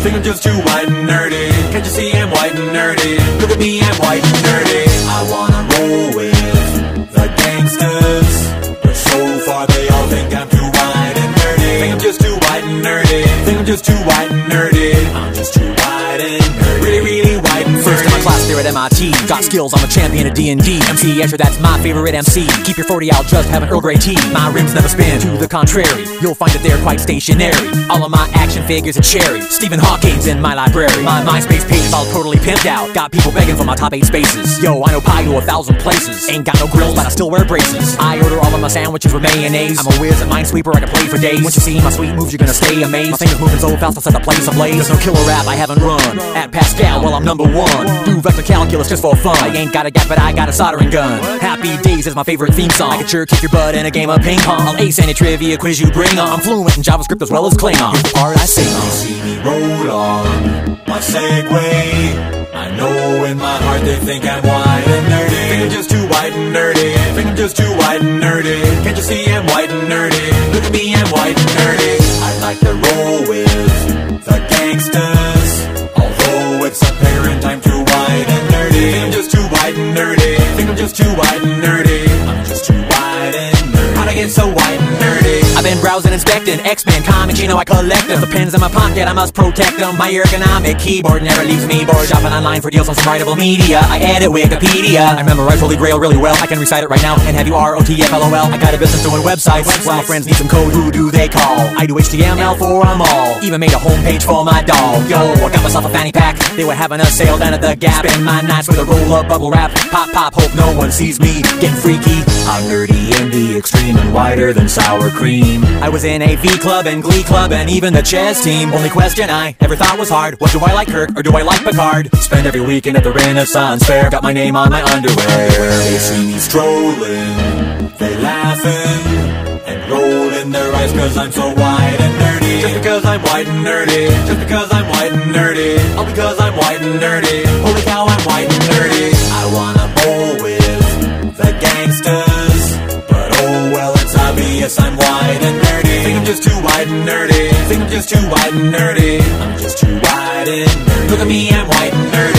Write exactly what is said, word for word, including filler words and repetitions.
Think I'm just too white and nerdy. Can't you see I'm white and nerdy? Look at me, I'm white and nerdy. I wanna roll with the gangsters, but so far they all think I'm too white and nerdy. Think I'm just too white and nerdy. Think I'm just too white and nerdy. I'm just too white and nerdy. Really, really white and nerdy. First in my class there at M I T. Got skills, I'm a champion of D and D. M C Escher, that's my favorite M C. Keep your forty out, just have an Earl Grey tea. My rims never spin, to the contrary. You'll find that they're quite stationary. All of my action figures are cherry. Stephen Hawking's in my library. My MySpace page is all totally pimped out. Got people begging for my top eight spaces. Yo, I know pie to a thousand places. Ain't got no grills, but I still wear braces. I order all of my sandwiches with mayonnaise. I'm a whiz at Minesweeper, I can play for days. Once you see my sweet moves, you're gonna stay amazed. My fingers moving so fast, I'll set the place ablaze. There's no killer rap I haven't run. At Pascal, well I'm number one. Do vector calculus just for fun. I ain't got a gap, but I got a soldering gun. Happy Days is my favorite theme song. I can sure kick your butt in a game of ping pong. I'll ace any trivia quiz you bring on. I'm fluent in JavaScript as well as Klingon. Here's the part I sing on. You see me roll on my Segway. I know in my heart they think I'm white and nerdy. Think I'm just too white and nerdy. Think I'm just too white and nerdy. Can't you see I'm white and nerdy? Look at me, I'm white and nerdy. I like to roll with the gangsters, although it's apparent I'm too white and nerdy. Think I'm just too white and nerdy. Think I'm just too white and nerdy. I'm just too white and nerdy. How'd I get so white and nerdy? I've been browsing, inspecting X-Men comics, you know I collect them. The pens in my pocket, I must protect them. My ergonomic keyboard never leaves me bored. Shopping online for deals on some writable media. I edit Wikipedia. I memorize Holy Grail really well. I can recite it right now and have you R O T F L O L. I got a business doing websites. Well, my friends need some code, who do they call? I do H T M L for them all. Even made a homepage for my dog. Yo, I got myself a fanny pack. They were having a sale down at the Gap. Spend my nights with a roll-up bubble wrap. Pop, pop, hope no one sees me getting freaky. I'm nerdy in the extreme and whiter than sour cream. I was in a V Club and Glee Club and even the chess team. Only question I ever thought was hard, what do I like, Kirk or do I like Picard? Spend every weekend at the Renaissance Fair. Got my name on my underwear. They see me strolling, they laughing and rolling their eyes cause I'm so white and nerdy. Just because I'm white and nerdy. Just because I'm white and nerdy. All because I'm white and nerdy. Holy cow, I'm white and nerdy. I wanna bowl with the gangsters, but oh well, it's obvious I'm white and nerdy. Think I'm just too white and nerdy. Think I'm just too white and nerdy. I'm just too white and nerdy. Look at me, I'm white and nerdy.